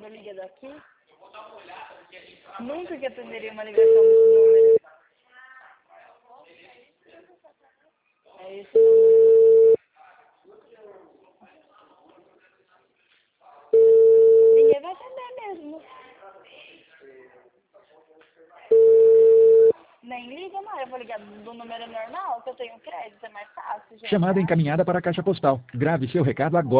me liga daqui. Nunca que atenderia uma ligação desse número. É esse número. Ninguém vai atender mesmo. Nem liga, não. Eu vou ligar do número normal, que eu tenho crédito, é mais fácil, gente. Chamada encaminhada para a caixa postal. Grave seu recado agora.